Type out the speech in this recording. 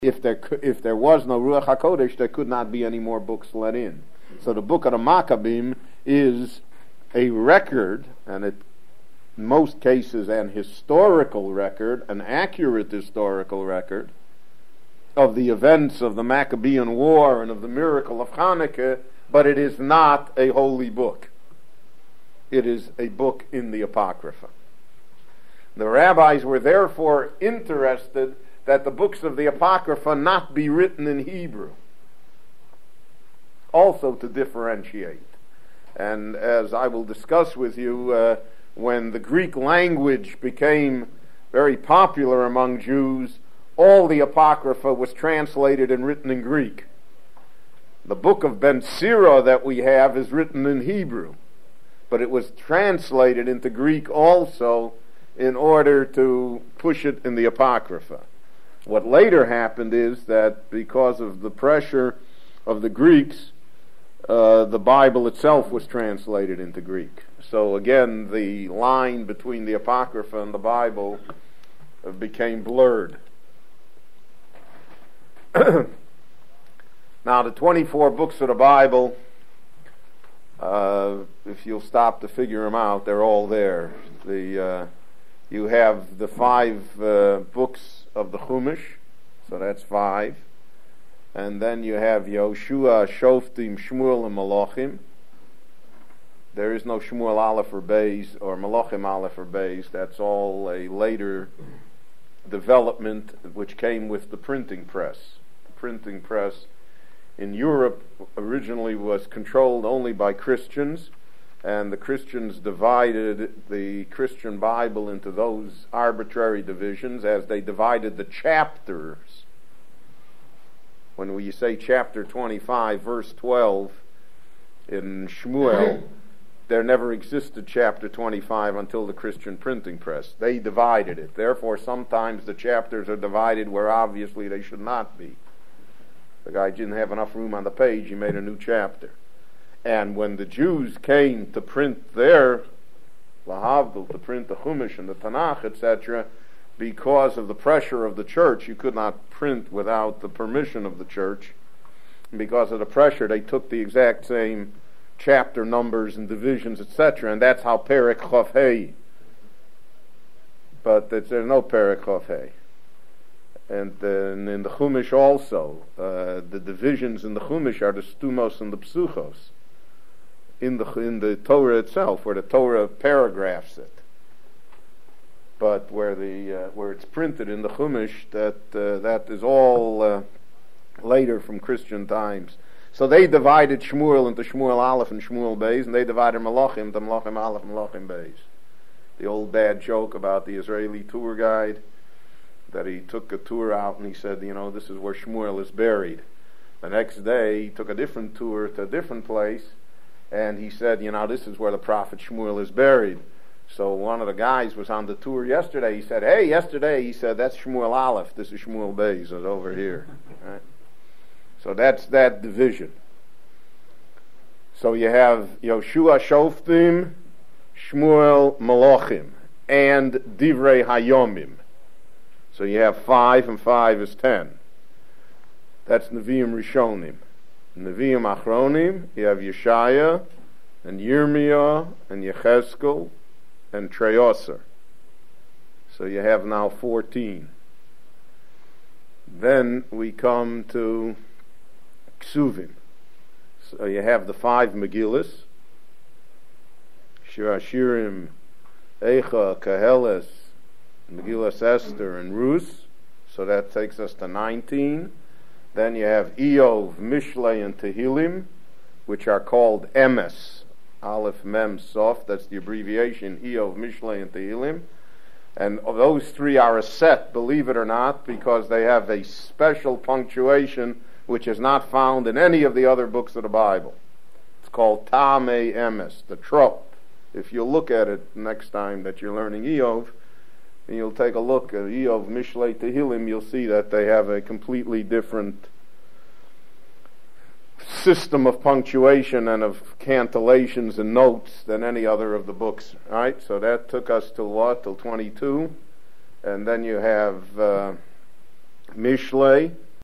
if there was no Ruach HaKodesh, there could not be any more books let in. So the book of the Maccabim is a record, and in most cases an historical record, an accurate historical record, of the events of the Maccabean War and of the miracle of Hanukkah, but it is not a holy book. It is a book in the Apocrypha. The rabbis were therefore interested that the books of the Apocrypha not be written in Hebrew, also to differentiate. And as I will discuss with you, when the Greek language became very popular among Jews, all the Apocrypha was translated and written in Greek. The book of Ben Sira that we have is written in Hebrew, but it was translated into Greek also in order to push it in the Apocrypha. What later happened is that because of the pressure of the Greeks, the Bible itself was translated into Greek. So again, the line between the Apocrypha and the Bible became blurred. Now, the 24 books of the Bible, if you'll stop to figure them out, they're all there. You have the 5 books of the Chumash, so that's 5. And then you have Yoshua, Shoftim, Shmuel, and Malachim. There is no Shmuel Aleph or Beis, or Malachim Aleph or Beis. That's all a later development which came with the printing press. The printing press in Europe originally was controlled only by Christians, and the Christians divided the Christian Bible into those arbitrary divisions as they divided the chapters. When we say chapter 25, verse 12 in Shmuel, there never existed chapter 25 until the Christian printing press. They divided it. Therefore, sometimes the chapters are divided where obviously they should not be. The guy didn't have enough room on the page, he made a new chapter. And when the Jews came to print their Lahavdil, to print the Chumash and the Tanakh, etc., because of the pressure of the church, you could not print without the permission of the church. And because of the pressure, they took the exact same chapter numbers and divisions, etc., and that's how Perek Chof Hei. But there's no Perek Chof Hei. And in the Chumash also, the divisions in the Chumash are the Stumos and the Psuchos. In the Torah itself, where the Torah paragraphs it, but where it's printed in the Chumash, that is all later from Christian times. So they divided Shmuel into Shmuel Aleph and Shmuel Beis, and they divided Malachim into Malachim Aleph and Malachim Beis. The old bad joke about the Israeli tour guide, that he took a tour out and he said, this is where Shmuel is buried. The next day he took a different tour to a different place, and he said, this is where the prophet Shmuel is buried. So one of the guys was on the tour yesterday. He said, hey, yesterday, he said, that's Shmuel Aleph. This is Shmuel Beis. It's over here. Right? So that's that division. So you have Yoshua Shoftim, Shmuel Malachim, and Divrei Hayomim. So you have 5, and 5 is 10. That's Nevi'im Rishonim. Nevi'im Achronim, you have Yeshaya, and Yirmiyah, and Yechezkel, and Treoser. So you have now 14. Then we come to Ksuvim. So you have the 5 Megillas, Shir Hashirim, Eicha, Kaheles, Megillas Esther, and Rus. So that takes us to 19. Then you have Eov, Mishlei, and Tehillim, which are called Emes, Aleph, Mem, Sof. That's the abbreviation, Eov, Mishlei, and Tehillim. And those 3 are a set, believe it or not, because they have a special punctuation which is not found in any of the other books of the Bible. It's called Tamei Emes, the trope. If you look at it next time that you're learning Eov, and you'll take a look at Eov, Mishlei, Tehillim, you'll see that they have a completely different system of punctuation and of cantillations and notes than any other of the books. All right, so that took us till what? Till 22. And then you have Mishlei,